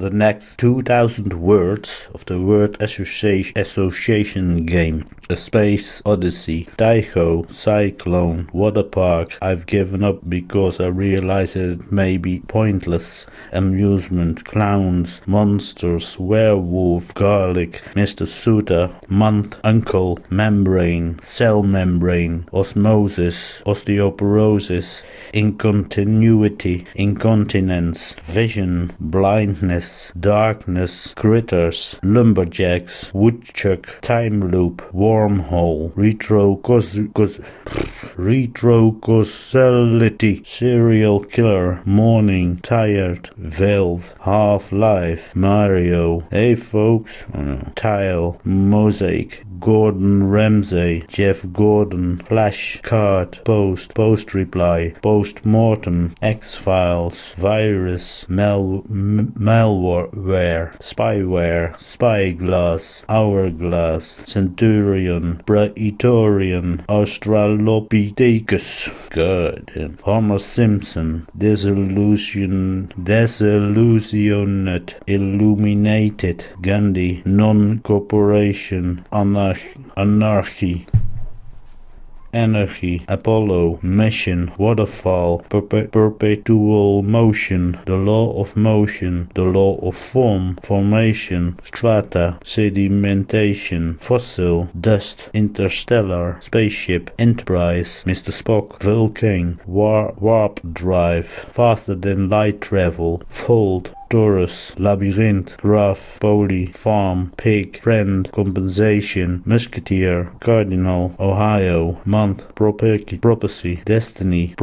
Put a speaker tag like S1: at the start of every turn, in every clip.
S1: the next 2000 words of the word association game. A Space Odyssey, Tycho, Cyclone, Water Park. I've given up because I realize it may be pointless. Amusement, clowns, monsters, werewolf, garlic, Mr. Suter, month, uncle, membrane, cell membrane, osmosis, osteoporosis, incontinuity, incontinence, vision, blindness, darkness, critters, lumberjacks, woodchuck, time loop, wormhole, retrocausality, serial killer, morning, tired, valve, half-life, Mario, hey folks, tile, mosaic, Gordon Ramsay, Jeff Gordon, flash, card, post reply, post-mortem, X-Files, virus, malware, spyware, spyglass, hourglass, centurion, praetorian, australopithecus, good, Homer Simpson, disillusioned, illuminated, Gandhi, non-corporation, anarchy, energy, Apollo, mission, waterfall, perpetual motion, the law of motion, the law of formation, strata, sedimentation, fossil, dust, interstellar, spaceship, Enterprise, Mr. Spock, Vulcan, warp drive, faster than light travel, fold, Taurus, labyrinth, graph, poly, farm, pig, friend, compensation, musketeer, cardinal, Ohio, month, prophecy, destiny,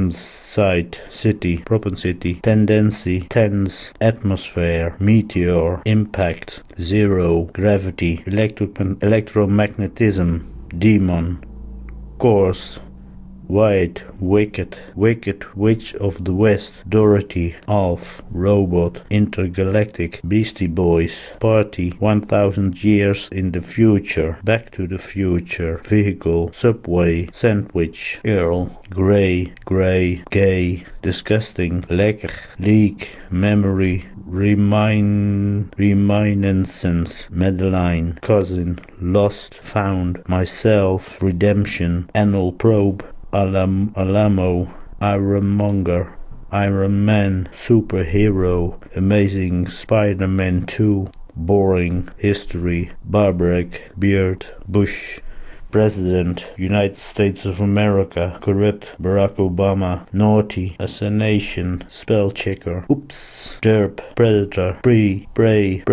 S1: propensity, tendency, tense, atmosphere, meteor, impact, zero, gravity, electromagnetism, demon, course, white, wicked, witch of the west, Dorothy, Alf, robot, intergalactic, Beastie Boys, party, 1000 years in the future, Back to the Future, vehicle, subway, sandwich, Earl, gray, gay, disgusting, lekker, leak, memory, reminiscence, Madeline, cousin, lost, found, myself, redemption, anal probe, Alamo, Ironmonger, Iron Man, superhero, Amazing Spider-Man 2, boring, history, Barbaric, beard, Bush, President, United States of America, corrupt, Barack Obama, naughty, assassination, spell checker, oops, derp, predator, prey,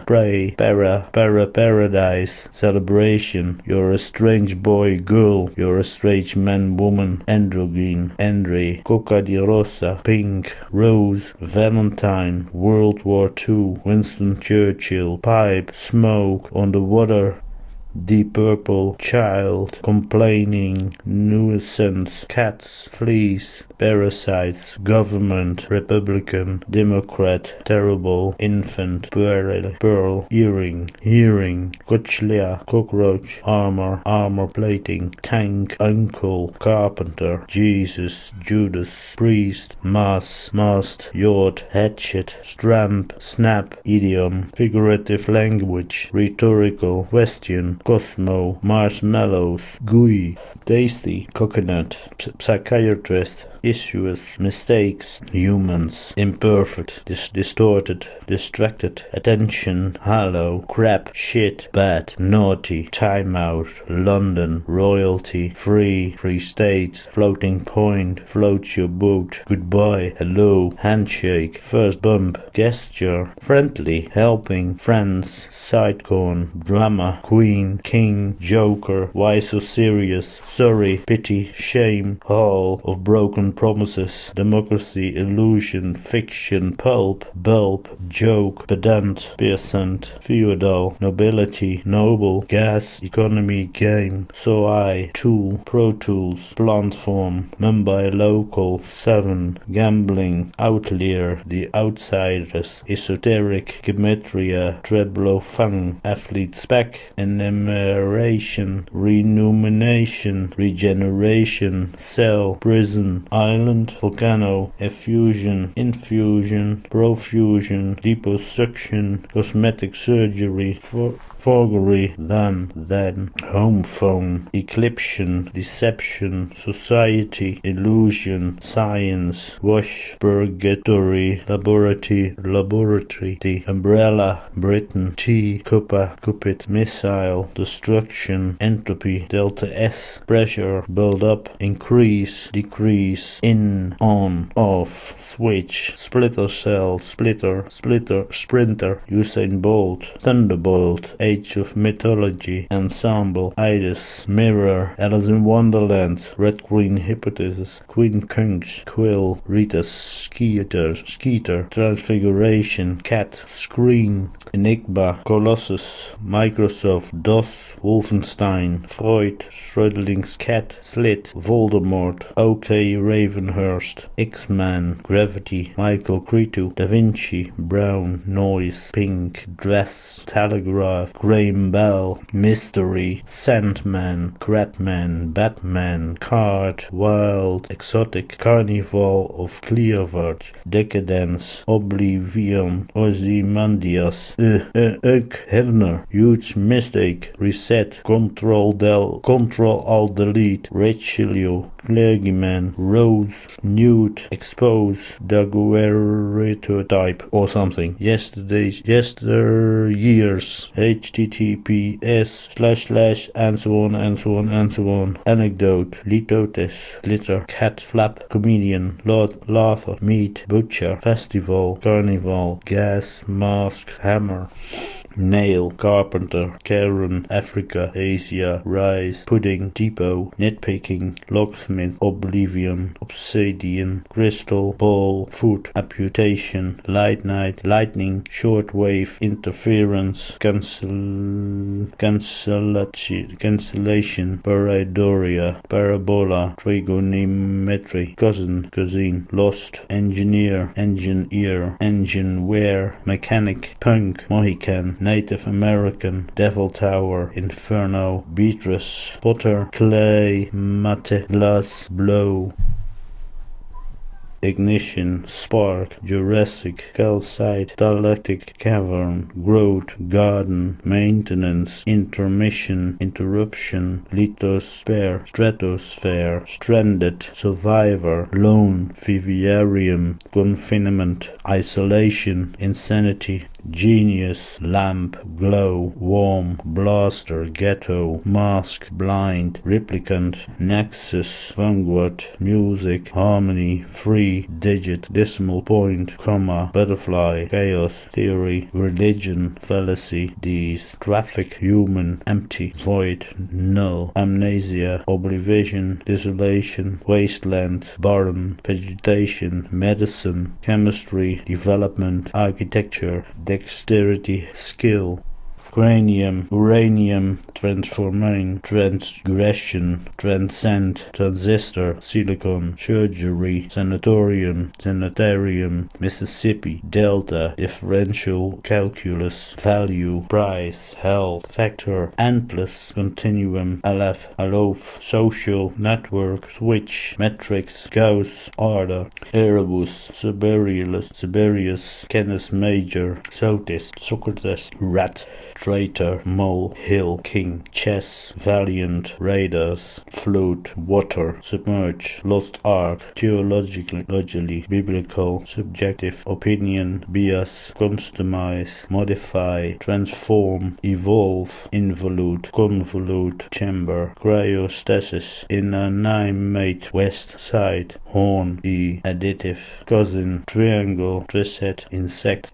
S1: paradise, celebration, you're a strange boy, girl, you're a strange man, woman, androgyne, Andre, Coca di Rosa, pink, rose, Valentine, World War II, Winston Churchill, pipe, smoke, on the water, Deep Purple, child, complaining, nuisance, cats, fleas, parasites, government, Republican, Democrat, terrible, infant, pearl, earring, hearing, cochlea, cockroach, armor plating, tank, uncle, carpenter, Jesus, Judas, priest, mast, yacht, hatchet, stramp, snap, idiom, figurative language, rhetorical, question, Cosmo, marshmallows, gooey, tasty, coconut, psychiatrist, issues, mistakes, humans, imperfect, distorted, distracted, attention, hollow, crap, shit, bad, naughty, timeout, London, royalty, free states, floating point, float your boat, goodbye, hello, handshake, first bump, gesture, friendly, helping, friends, sidecorn, drama, queen, king, joker, why so serious, sorry, pity, shame, hall of broken promises, democracy, illusion, fiction, pulp, bulb, joke, pedant, peasant, feudal, nobility, noble, gas, economy, game, so I, tool, pro tools, plant form, Mumbai local, 7, gambling, outlier, the outsiders, esoteric, gematria, treblo fang, athlete spec, regeneration, regeneration, cell, prison, island, volcano, effusion, infusion, profusion, liposuction, cosmetic surgery, forgery, then, home phone, eclipsion, deception, society, illusion, science, wash, purgatory, laboratory, the umbrella, Britain, tea, Cupid, missile, destruction, entropy, delta S, pressure, build up, increase, decrease, in, on, off, switch, splitter cell, sprinter, Usain Bolt, thunderbolt, Age of Mythology, ensemble, Iris, mirror, Alice in Wonderland, red-green hypothesis, Queen Kungs, quill, Rita, skeeter, transfiguration, cat, screen, Enigma, Colossus, Microsoft, DOS, Wolfenstein, Freud, Schrödinger's cat, Slit, Voldemort, OK Ravenhurst, X-Man, Gravity, Michael Cretu, Da Vinci, Brown, Noise, Pink, Dress, Telegraph, Graham Bell, Mystery, Sandman, Cratman, Batman, Card, Wild, Exotic, Carnival of Clearwater, Decadence, Oblivion, Ozymandias, Hefner, Huge Mistake, Reset, Control Alt Delete, Richelieu, Clergyman, Rose, Nude, Expose, Daguerreotype or something. Yesteryears, https / and so on. Anecdote, litotes, glitter, cat, flap, comedian, Lord, laugher, meat, butcher, festival, carnival, gas, mask, hammer, nail, carpenter, Karen, Africa, Asia, rice, pudding, depot, nitpicking, locksmith, oblivion, obsidian, crystal, ball, foot, amputation, lightning, shortwave, interference, cancellation, pareidolia, parabola, trigonometry, cousin, lost, engineer, engine ear, engine wear, mechanic, punk, Mohican, Native American, Devil Tower, Inferno, Beatrice, Potter, Clay, Mate, Glass, Blow, Ignition, Spark, Jurassic, Calcite, Dialectic, Cavern, Growth, Garden, Maintenance, Intermission, Interruption, Lithosphere, Stratosphere, Stranded, Survivor, Lone, Vivarium, Confinement, Isolation, Insanity, Genius, Lamp, Glow, Warm, Blaster, Ghetto, Mask, Blind, Replicant, Nexus, Vanguard, Music, Harmony, Free, Digit, Decimal Point, Comma, Butterfly, Chaos, Theory, Religion, Fallacy, These, Traffic, Human, Empty, Void, Null, Amnesia, Oblivion, Desolation, Wasteland, Barren, Vegetation, Medicine, Chemistry, Development, Architecture, Dexterity, Skill, Cranium, Uranium, Transforming, Transgression, Transcend, Transistor, Silicon, Surgery, Sanatorium, Sanitarium, Mississippi, Delta, Differential, Calculus, Value, Price, Health, Factor, Endless, Continuum, Aleph, Alof, Social, Network, Switch, Matrix, Gauss, Order, Erebus, Siberius, Canis Major, Sotis, Socrates, Rat, Traitor, Mole, Hill, King, Chess, Valiant, Raiders, Flute, Water, Submerge, Lost Ark, Theologically, Biblical, Subjective, Opinion, Bias, Customize, Modify, Transform, Evolve, Involute, Convolute, Chamber, Cryostasis, Inanimate, West Side, Horn, Additive, Cousin, Triangle, Triset, Insect,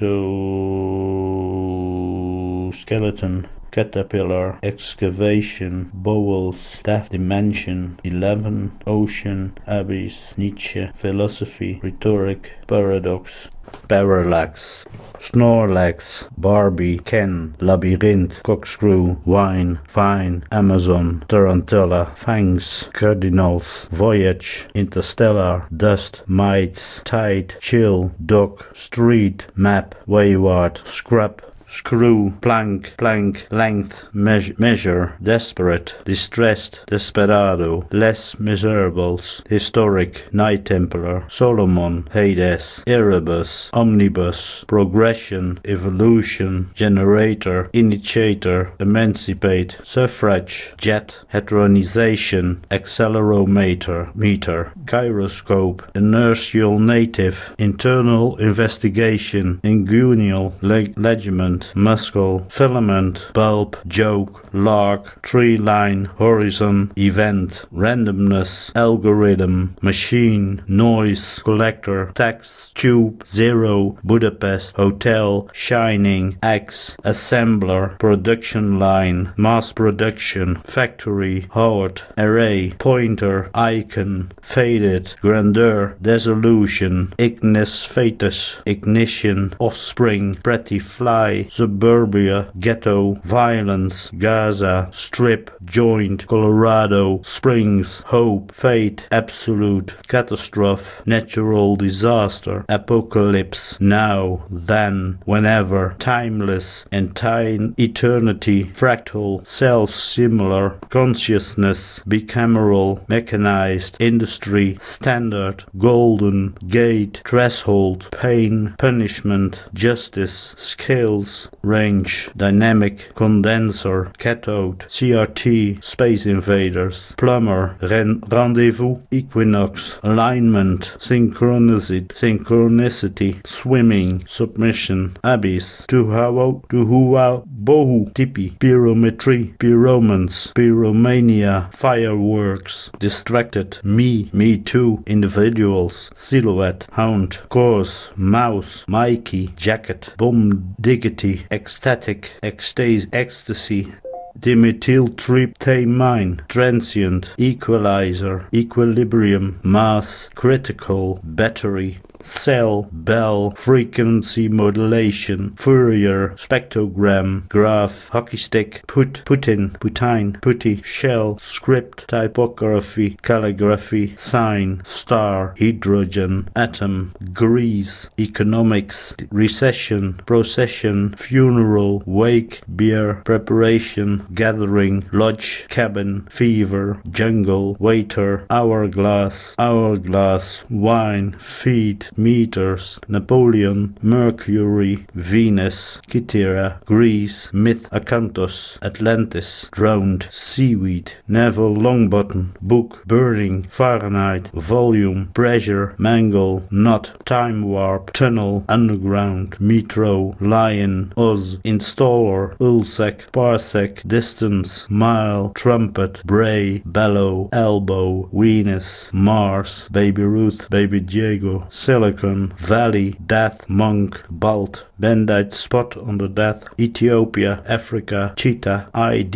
S1: Skeleton, Caterpillar, Excavation, Bowels, Death, Dimension, 11, Ocean, Abyss, Nietzsche, Philosophy, Rhetoric, Paradox, Parallax, Snorlax, Barbie, Ken, Labyrinth, Corkscrew, Wine, Fine, Amazon, Tarantula, Fangs, Cardinals, Voyage, Interstellar, Dust, Mites, Tide, Chill, Dog, Street, Map, Wayward, Scrap, screw, plank, length, measure, desperate, distressed, desperado, les miserables, historic, Knight Templar, Solomon, Hades, Erebus, omnibus, progression, evolution, generator, initiator, emancipate, suffrage, jet, heteronization, accelerometer, meter, gyroscope, inertial native, internal investigation, inguinal, ligament, muscle, filament, bulb, joke, lark, tree line, horizon, event, randomness, algorithm, machine, noise, collector, text, tube, zero, Budapest, hotel, shining, X, assembler, production line, mass production, factory, heart, array, pointer, icon, faded, grandeur, dissolution, ignis fatuus, ignition, offspring, pretty fly, suburbia, ghetto, violence, Gaza, strip, joint, Colorado, Springs, hope, fate, absolute, catastrophe, natural disaster, apocalypse, now, then, whenever, timeless, entire eternity, fractal, self-similar, consciousness, bicameral, mechanized, industry, standard, golden, gate, threshold, pain, punishment, justice, scales, range, dynamic, condenser, cathode, CRT, space invaders, plumber, rendezvous, equinox, alignment, synchronicity, swimming, submission, abyss, tuhawa, bohu, tipi, pyrometry, pyromance, pyromania, fireworks, distracted, me too, individuals, silhouette, hound, course, mouse, Mikey, jacket, bomb, diggity, ecstatic, ecstasy, dimethyltryptamine, transient, equalizer, equilibrium, mass, critical, battery, cell, bell, frequency modulation, Fourier, spectrogram, graph, hockey stick, putty, shell, script, typography, calligraphy, sign, star, hydrogen, atom, grease, economics, recession, procession, funeral, wake, beer, preparation, gathering, lodge, cabin, fever, jungle, waiter, hourglass, wine, feed, meters, Napoleon, Mercury, Venus, Kythera, Greece, myth, Acanthus, Atlantis, drowned, seaweed, Neville Longbottom, book, burning, Fahrenheit, volume, pressure, mangle, knot, time warp, tunnel, underground, metro, lion, Oz, installer, Ulsec, parsec, distance, mile, trumpet, bray, bellow, elbow, Venus, Mars, baby Ruth, baby Diego, Silicon, valley, death, monk, bald, bandite spot on the death, Ethiopia, Africa, cheetah,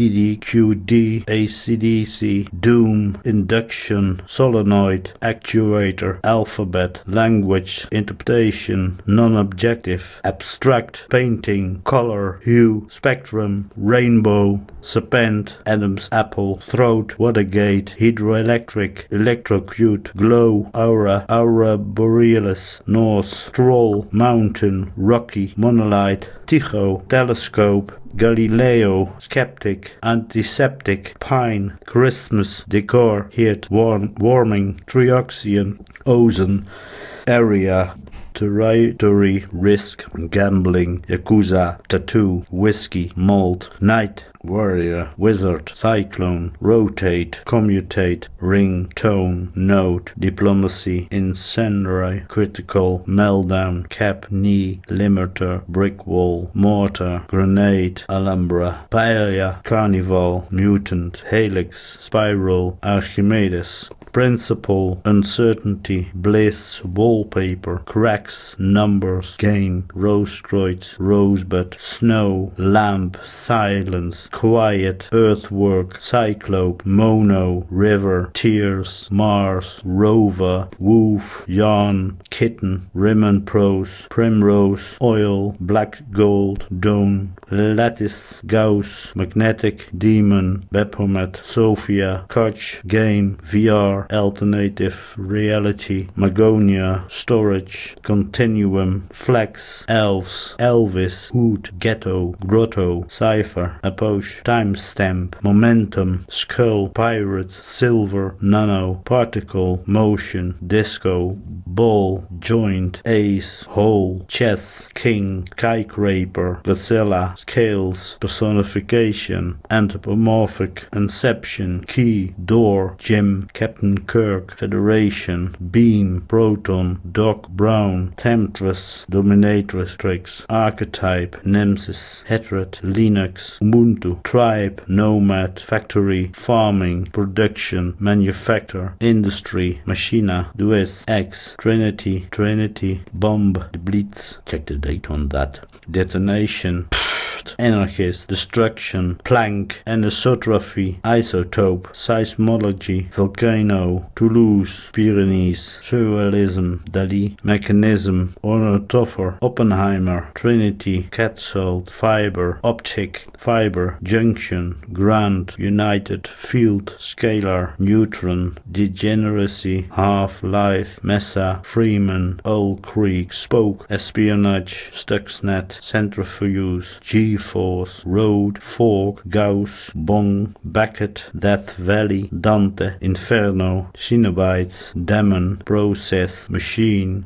S1: IDDQD, ACDC, doom, induction, solenoid, actuator, alphabet, language, interpretation, non-objective, abstract, painting, color, hue, spectrum, rainbow, serpent, Adam's apple, throat, Watergate, hydroelectric, electrocute, glow, aurora borealis, north, troll, mountain, rocky, monolith, Tycho, telescope, Galileo, skeptic, antiseptic, pine, Christmas, decor, heat, warming, trioxin, ozone, area, territory, risk, gambling, yakuza, tattoo, whiskey, malt, night, warrior, wizard, cyclone, rotate, commutate, ring, tone, note, diplomacy, incendiary, critical, meltdown, cap, knee, limiter, brick wall, mortar, grenade, alhambra, paella, carnival, mutant, helix, spiral, Archimedes, principle, uncertainty, bliss, wallpaper, cracks, numbers, gain, rose-croix, rosebud, snow, lamp, silence, quiet, earthwork, cyclope, mono, river, tears, Mars, rover, woof, yarn, kitten, Riemann prose, primrose, oil, black gold, dome, lattice, Gauss, magnetic, demon, Baphomet, Sophia, Koch, game, VR, Avatar, Alternative Reality, Magonia, Storage, Continuum, Flex, Elves, Elvis, Hood, Ghetto, Grotto, Cypher, Apoche, Timestamp, Momentum, Skull, Pirate, Silver, Nano, Particle, Motion, Disco, Ball, Joint, Ace, Hole, Chess, King, Skyscraper, Godzilla, Scales, Personification, Anthropomorphic, Inception, Key, Door, Jim, Captain Kirk, Federation, Beam, Proton, Doc Brown, Temptress, Dominatrix, Archetype, Nemesis, Hatred, Linux, Ubuntu, Tribe, Nomad, Factory, Farming, Production, Manufacture, Industry, Machina, Deus Ex, Trinity, Bomb, The Blitz, check the date on that, Detonation, Anarchist, Destruction, Planck, Anisotrophy, Isotope, Seismology, Volcano, Toulouse, Pyrenees, Surrealism, Dali, Mechanism, Ornithopher, Oppenheimer, Trinity, Catzold, Fiber, Optic, Fiber, Junction, Grand, United, Field, Scalar, Neutron, Degeneracy, Half-Life, Mesa, Freeman, Old Creek, Spoke, Espionage, Stuxnet, Centrifuge, G-Force, Road, Fork, Gauss, Bong, Beckett, Death Valley, Dante, Inferno, Cenobites, Demon, Process, Machine,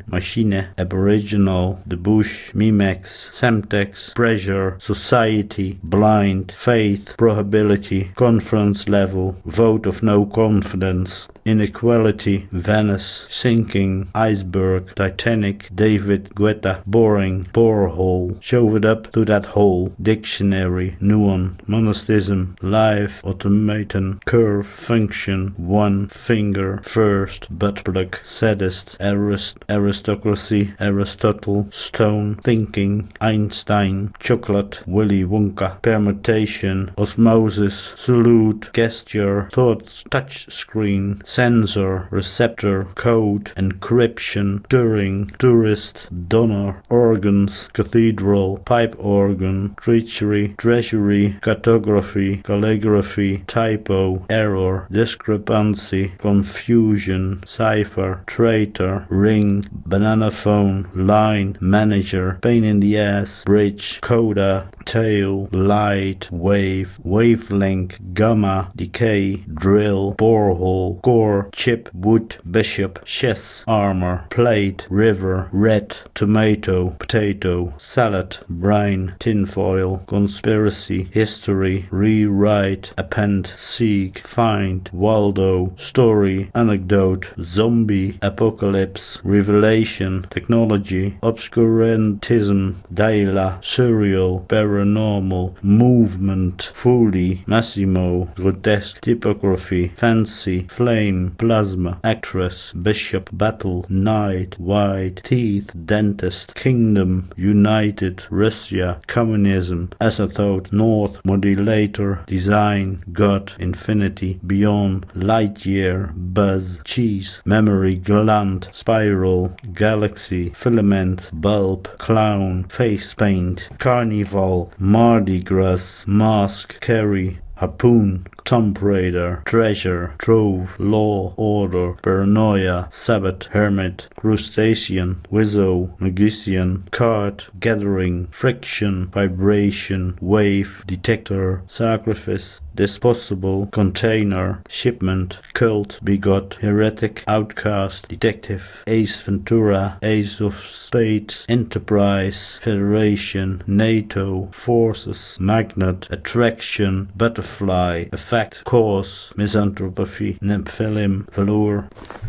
S1: Aboriginal, The Bush, Mimex, Semtex, Pressure, Society, Blind, Faith, Probability, Conference Level, Vote of No Confidence, Inequality, Venice, Sinking, Iceberg, Titanic, David Guetta, Boring, Borehole, Shove It Up to That Hole, Dictionary, Nuon, Monasticism, Life, Automaton, Curve, Function, One, Finger, First, Buttplug, Sadist, Aristocracy, Aristotle, Stone, Thinking, Einstein, Chocolate, Willy Wonka, Permutation, Osmosis, Salute, Gesture, Thoughts, Touch Screen, Sensor, Receptor, Code, Encryption, Turing, Tourist, Donor, Organs, Cathedral, Pipe Organ, Treachery, Treasury, Cartography, Calligraphy, Typo, Error, Discrepancy, Confusion, Cipher, Traitor, Ring, Banana Phone, Line, Manager, Pain in the Ass, Bridge, Coda, Tail, Light, Wave, Wavelength, Gamma, Decay, Drill, Borehole, Core, Chip, Wood, Bishop, Chess, Armor, Plate, River, Red, Tomato, Potato, Salad, Brine, Tinfoil, Conspiracy, History, Rewrite, Append, Seek, Find, Waldo, Story, Anecdote, Zombie, Apocalypse, Revelation, Technology, Obscurantism, Daila, Surreal, Paranormal, Movement, Fully, Massimo, Grotesque, Typography, Fancy, Flame, Plasma, Actress, Bishop, Battle, Night, White, Teeth, Dentist, Kingdom, United, Russia, Communism, Asymptote, North, Modulator, Design, God, Infinity, Beyond, Lightyear, Buzz, Cheese, Memory, Gland, Spiral, Galaxy, Filament, Bulb, Clown, Face Paint, Carnival, Mardi Gras, Mask, Carry, Harpoon, Tomb Raider, Treasure, Trove, Law, Order, Paranoia, Sabbath, Hermit, Crustacean, Wizzo, Magician, Card, Gathering, Friction, Vibration, Wave, Detector, Sacrifice, Disposable, Container, Shipment, Cult, Begot, Heretic, Outcast, Detective, Ace Ventura, Ace of Spades, Enterprise, Federation, NATO, Forces, Magnet, Attraction, Butterfly, Effect, Cause, Misanthropy, Nephilim, Velour,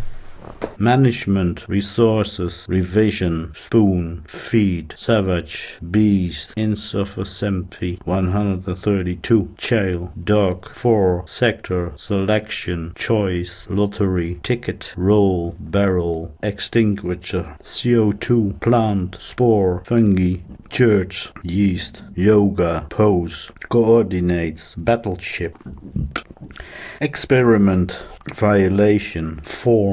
S1: Management, Resources, Revision, Spoon, Feed, Savage, Beast, Insufficiency, 132, Chail, Dog, 4, Sector, Selection, Choice, Lottery, Ticket, Roll, Barrel, Extinguisher, CO2, Plant, Spore, Fungi, Church, Yeast, Yoga, Pose, Coordinates, Battleship, Experiment, Violation, Form,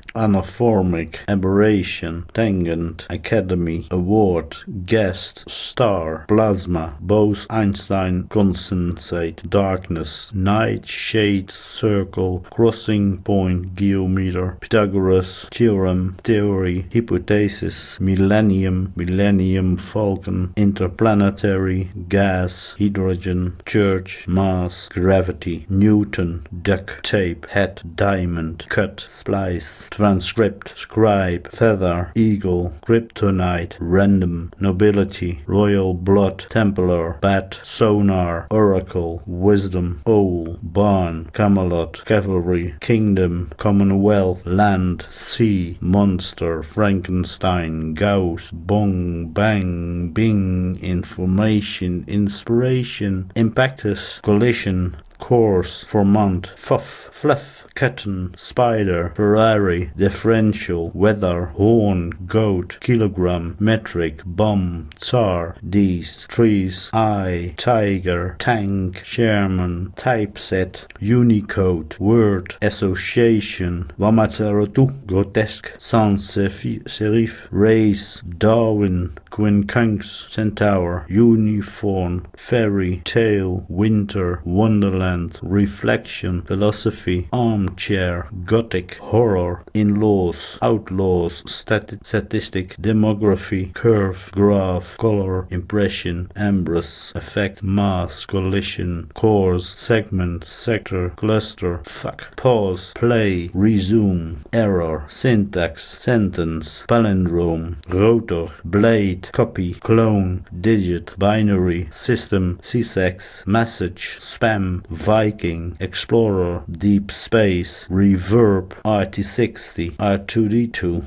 S1: Anaphormic, Aberration, Tangent, Academy, Award, Guest, Star, Plasma, Bose-Einstein Condensate, Darkness, Night, Shade, Circle, Crossing Point, Geometer, Pythagoras, Theorem, Theory, Hypothesis, Millennium, Millennium Falcon, Interplanetary, Gas, Hydrogen, Church, Mass, Gravity, Newton, Duct Tape, Head, Diamond, Cut, Splice, Transcript, Scribe, Feather, Eagle, Kryptonite, Random, Nobility, Royal Blood, Templar, Bat, Sonar, Oracle, Wisdom, Owl, Barn, Camelot, Cavalry, Kingdom, Commonwealth, Land, Sea, Monster, Frankenstein, Gauss, Bong, Bang, Bing, Information, Inspiration, Impactus, Collision, Course, Formant, Fuff, Fluff, Cotton, Spider, Ferrari, Differential, Weather, Horn, Goat, Kilogram, Metric, Bomb, Tsar, These, Trees, Eye, Tiger, Tank, Sherman, Typeset, Unicode, Word, Association, Wamazarotu, Grotesque, Sans Serif, Race, Darwin, Quincunx, Centaur, Uniform, Fairy, Tale, Winter, Wonderland, Reflection, Philosophy, Armchair, Gothic, Horror, In-laws, Outlaws, Statistic, Demography, Curve, Graph, Color, Impression, Ambrose, Effect, Mass, Collision, Course, Segment, Sector, Cluster, Fuck, Pause, Play, Resume, Error, Syntax, Sentence, Palindrome, Rotor, Blade, Copy, Clone, Digit, Binary, System, CSEX, Message, Spam, Viking, Explorer, Deep Space, Reverb, RT60, R2D2,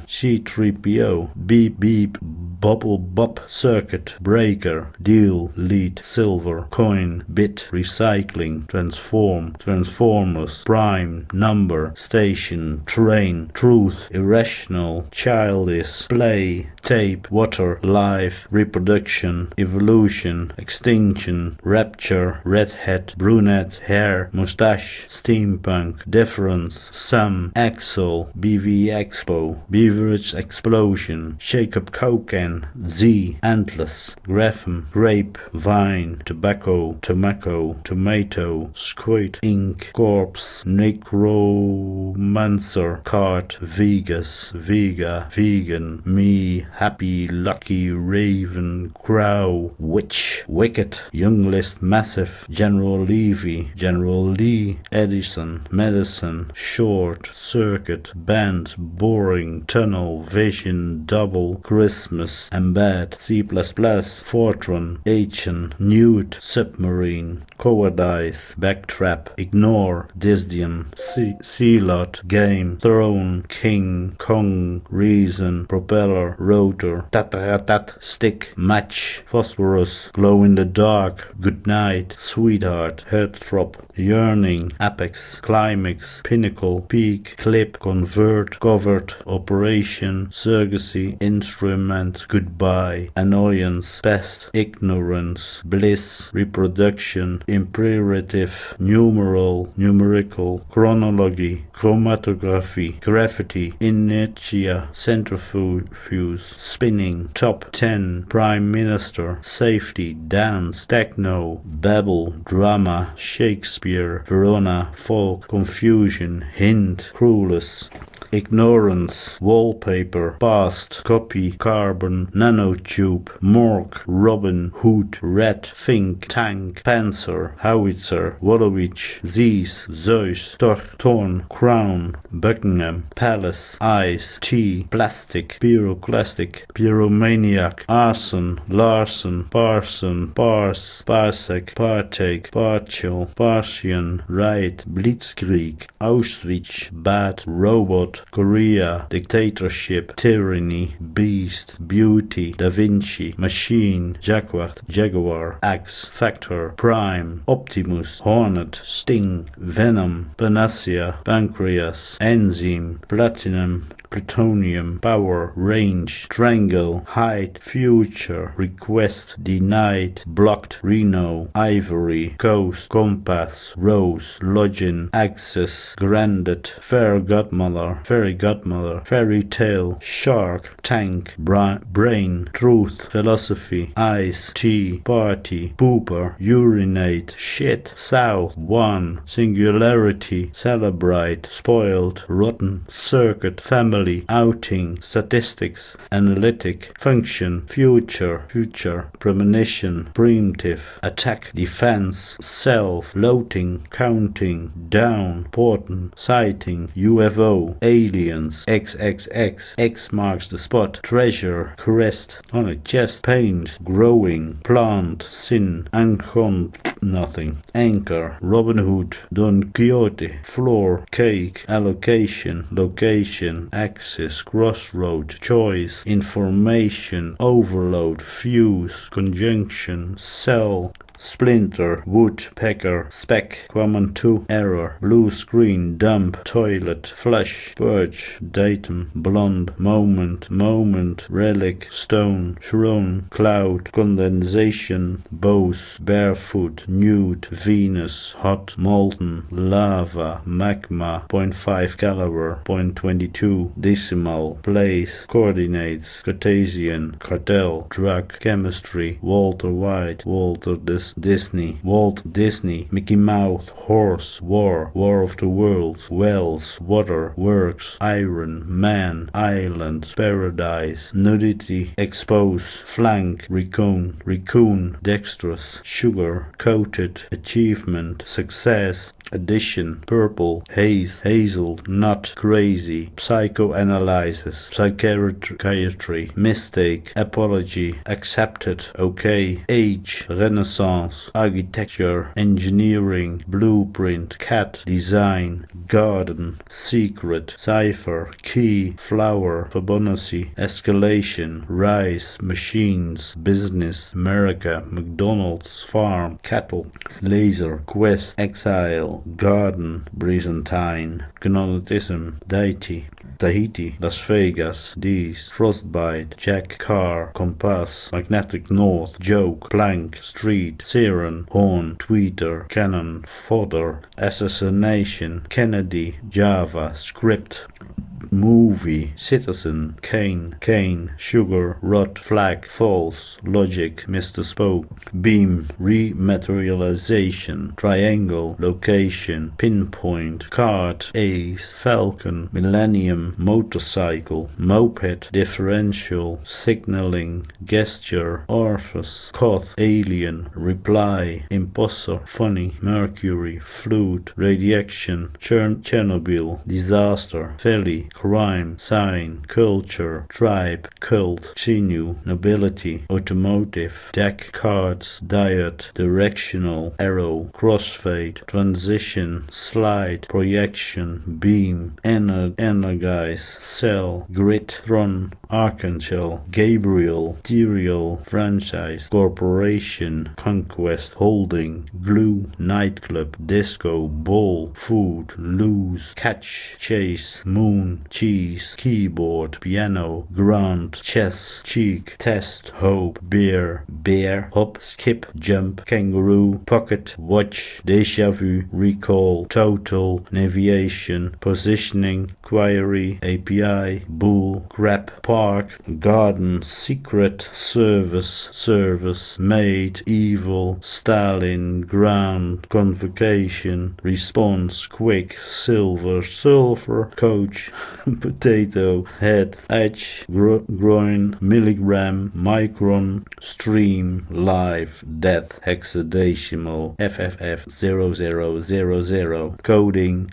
S1: C3PO, Beep Beep, Bubble Bop, Circuit, Breaker, Deal, Lead, Silver, Coin, Bit, Recycling, Transform, Transformers, Prime, Number, Station, Train, Truth, Irrational, Childish, Play, Tape, Water, Life, Reproduction, Evolution, Extinction, Rapture, Redhead, Brunette, Hair, Mustache, Steampunk, Difference, Sum, Axel, BV Expo, Beverage Explosion, Shake Up Cocaine, Z, Endless, Grapham, Grape, Vine, Tobacco, Tomato, Squid, Ink, Corpse, Necromancer, Card, Vegas, Vega, Vegan, Me, Happy, Lucky, Raven, Crow, Witch, Wicked, Young List, Massive, General Levy, General Lee, Edison, Medicine, Short, Circuit, Band, Boring, Tunnel, Vision, Double, Christmas, Embed, C++, Fortran, Agent, Nude, Submarine, Cowardice, Backtrap, Ignore, Disdium, Sea-Lot, Game, Throne, King, Kong, Reason, Propeller, Rotor, Tataratat, Stick, Match, Phosphorus, Glow in the Dark, Goodnight, Sweetheart, Heartthrob, Yearning, Apex, Climax, Pinnacle, Peak, Clip, Convert, Covered, Operation, Surrogacy, Instrument, Goodbye, Annoyance, Pest, Ignorance, Bliss, Reproduction, Imperative, Numeral, Numerical, Chronology, Chromatography, Graffiti, Inertia, Centrifuge, Spinning, Top 10, Prime Minister, Safety, Dance, Techno, Babble, Drama, Shakespeare, Verona, Folk, Confusion, Hint, Cruelest, Ignorance, Wallpaper, Past, Copy, Carbon, Nanotube, Morgue, Robin Hood, Red, Fink, Tank, Panzer, Howitzer, Wallowich, Zeus, Zeus, Thorn, Crown, Buckingham, Palace, Ice, Tea, Plastic, Pyroclastic, Pyromaniac, Arson, Larson, Parson, Parse, Parsec, Partake, Partial, Partian, Riot, Blitzkrieg, Auschwitz, Bad, Robot, Korea, Dictatorship, Tyranny, Beast, Beauty, Da Vinci, Machine, Jaguar, Axe, Factor, Prime, Optimus, Hornet, Sting, Venom, Panacea, Pancreas, Enzyme, Platinum, Plutonium, Power, Range, Strangle, Hide, Future, Request, Denied, Blocked, Reno, Ivory, Coast, Compass, Rose, Login, Access, Granted, Fair Godmother, fairy godmother, fairy tale, shark, tank, brain, truth, philosophy, ice, tea, party, pooper, urinate, shit, south, one, singularity, celebrate, spoiled, rotten, circuit, family, outing, statistics, analytic, function, future, premonition, preemptive, attack, defense, self, floating, counting, down, important, sighting, UFO, aliens, XXX, X marks the spot, treasure, crest, on a chest, paint, growing, plant, sin, uncon, nothing, anchor, Robin Hood, Don Quixote, floor, cake, allocation, location, axis, crossroad, choice, information, overload, fuse, conjunction, cell, splinter, woodpecker, speck, common 2, error, blue screen, dump, toilet, flush, purge, datum, blonde, moment, relic, stone, shrone, cloud, condensation, bose, barefoot, nude, Venus, hot, molten, lava, magma, 0.5 caliber, 0.22, decimal, place, coordinates, Cartesian, cartel, drug, chemistry, Walter White, Walter Disney, Walt Disney, Mickey Mouse, horse, war of the worlds, wells, water, works, iron, man, island, paradise, nudity, expose, flank, raccoon, dexterous, sugar, coated, achievement, success, addition, purple, haze, hazel, nut, crazy, psychoanalysis, psychiatry, mistake, apology, accepted, okay, age, renaissance, architecture, engineering, blueprint, cat, design, garden, secret, cipher, key, flower, Fibonacci, escalation, rise, machines, business, America, McDonald's, farm, cattle, laser, quest, exile, garden, Byzantine, Gnosticism, deity, Tahiti, Las Vegas, these, frostbite, jack, car, compass, magnetic north, joke, plank, street, siren, horn, tweeter, cannon, fodder, assassination, Kennedy, Java, script, movie, citizen, cane, sugar, rot, flag, false, logic, Mr. Spoke, beam, rematerialization, triangle, location, pinpoint, card, ace, falcon, millennium, motorcycle, moped, differential, signaling, gesture, orifice, cough, alien, reply, imposter, funny, mercury, flute, radiation, Chernobyl, disaster, valley, crime, sign, culture, tribe, cult, sinew, nobility, automotive, deck, cards, diet, directional, arrow, crossfade, transition, slide, projection, beam, energize, cell, grid, tron, archangel, Gabriel, ethereal, franchise, corporation, conquest, holding, glue, nightclub, disco, ball, food, lose, catch, chase, moon, cheese, keyboard, piano, ground, chess, cheek, test, hope, beer, bear, hop, skip, jump, kangaroo, pocket, watch, deja vu, recall, total, navigation, positioning, query, API, bull, crap, park, garden, secret, service, maid, evil, Stalin, ground, convocation, response, quick, silver, sulfur, coach, potato, head, edge, groin, milligram, micron, stream, live, death, hexadecimal, FFF0000, coding,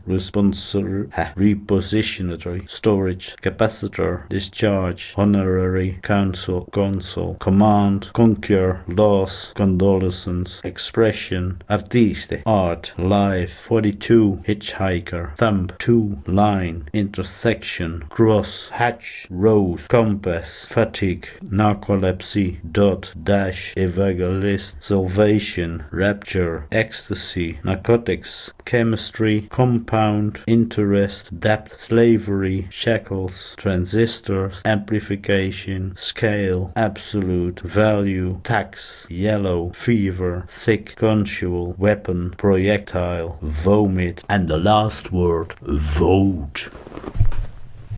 S1: repository, storage, capacitor, discharge, honorary, console, command, conquer, loss, condolences, expression, artiste, art, life, 42, hitchhiker, thumb, 2, line, intersection, cross, hatch, rose, compass, fatigue, narcolepsy, dot, dash, evangelist, salvation, rapture, ecstasy, narcotics, chemistry, compound, interest, depth, slavery, shackles, transistors, amplification, scale, absolute, value, tax, yellow, fever, sick, conjugal, weapon, projectile, vomit, and the last word, vote.